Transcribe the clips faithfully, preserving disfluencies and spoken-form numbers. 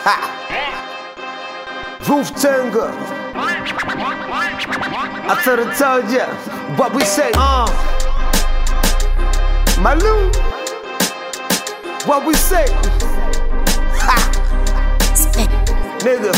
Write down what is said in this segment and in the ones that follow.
Ha. Roof Tenga. I thought I told ya what we say. Uh. Malou. What we say. Ha. Nigga.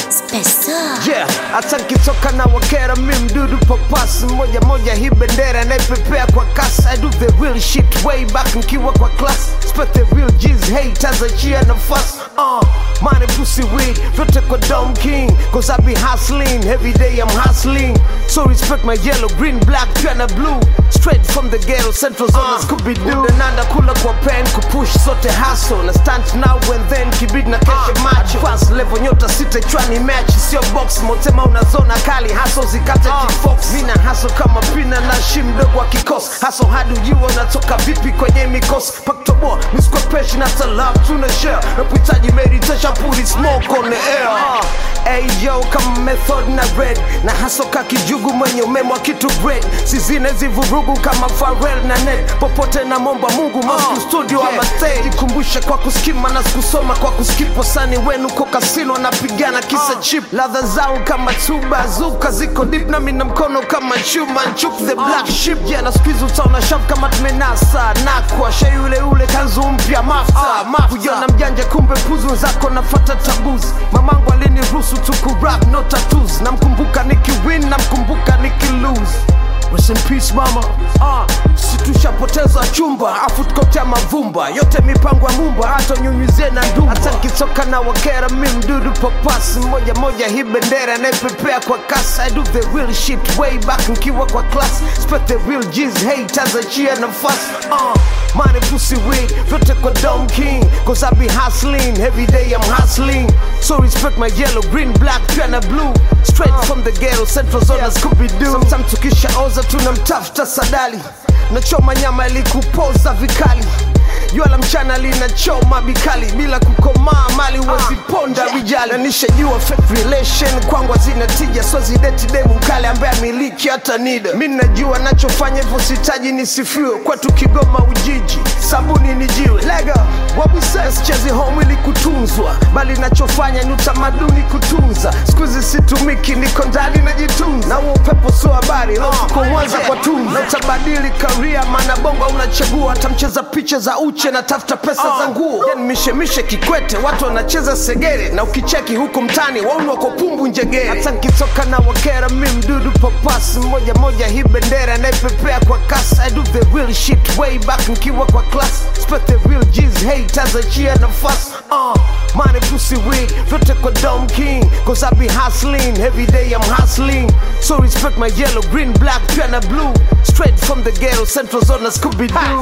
Yeah, hata nikitoka na wakera mi mdudu papasi moja moja hii bendera naipepea kwa kasi. I do the real shit way back nkiwa kwa class. Spec the real G's haters achia nafasi. Uh, money pussy weed vyote kwa Dom King. Cause I be hustling, every day I'm hustling. So respect my yellow, green, black, pia na blue. Straight from the ghetto, central zone uh, Scooby-Doo. Nanda kula kwa pen, kupush sote hustle. Na stunt now and then, kibid na keshe uh, macho. Advance level nyota sita chwani match. Sio box, motema unazona kali. Hustle zikate uh, kifox. Mina hustle kama pina na shimdogo wa kikos. Hustle hadi ujua unatoka vipi kwenye mikos. Paktobo, miskwa peshi na love tuna share. Napuitaji meditation, put it smoke on the air uh, Hey yo, kama method na red. Na hustle kakijugu mwenye umemwa kitu great. Sizine zivurugu kama Pharrell na Ned. Popote na momba Mungu Moscow uh, studio yeah. Ama stage ikumbusha kwa kuskima na kusoma kwa kuskipo. Sani wenu kwa kasino na pigana kisa uh, chip. Ladha zao kama tuba zuka ziko deep. Na mina mkono kama chuma nchuk the black uh, ship. Yeah na squeeze utaona shop kama tumenasa. Nakwa she yule ule kanzu mpya mafta uh, mafta. Kujona mjanja kumbe puzu zako nafata tabuzi. Mamangu alini rusu tuku rap no tattoos. Na mkumbuka niki win na mkumbuka niki lose. Rest in peace mama. uh, Situshapoteza chumba afu tukotea mavumba. Yote mipango ya mumba hata nyunyuzie na ndumba. Hata nikitoka na wakera mi mdudu papasi moja moja hii bendera naipepea kwa kasi. I do the real shit way back nkiwa kwa class. Spec the real G's haters achia nafasi. uh, Money pussy weed vyote kwa Dom King. Cause I be hustling, every day I'm hustling. So respect my yellow, green, black, pia na blue. Straight uh, from the ghetto, central zone yeah. Scooby-Doo. Sometimes tukisha oza tunamtafuta sadali. Nachoma nyama ili kupoza vikali. Jua la mchana linachoma bikali. Bila kukomaa mali wezi ponda rijali. Na nishajua fake relation kwangu hazina tija. So zideti demu mkali ambaye miliki hata nida. Mimi najua nachofanya hivyo sitaji nisifiwe. Kwa tukigoma ujiji sabuni ni jiwe. Lega, what we say. Sichezi home ili kutunzwa, bali nachofanya ni utamaduni kutunza. Sikuzi situmiki niko ndani najitunza. Na huo pepo sio habari, leo tuko Mwanza kwa tunza. Na utabadili career maana bongo unachagua. Hata mcheza picha za uche na tafuta pesa uh, za nguo. Then mishe mishe Kikwete watu wanacheza segere. Na ukicheki huku mtani waunu wako pumbu njegere. Hata nikitoka na wakera mi mdudu papasi moja moja hii bendera naipepea kwa kasi. I do the real shit way back nkiwa kwa class. Spec the real G's haters achia nafasi. uh, Money pussy weed vyote kwa Dom King. Cause I be hustling, every day I'm hustling. So respect my yellow, green, black, pia na blue. Straight from the ghetto, central zone Scooby-Doo.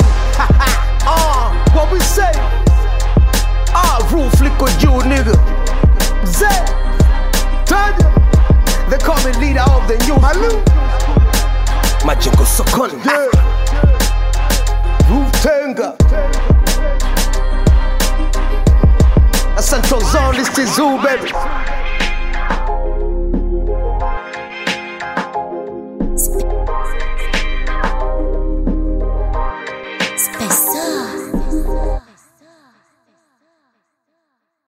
uh, What we say? Ah, uh, roof liko juu nigga. Zay Tanya. They call me leader of the new Malou. Majengo sokoni yeah. Roof Tenga. A central zone, this is Zoo baby.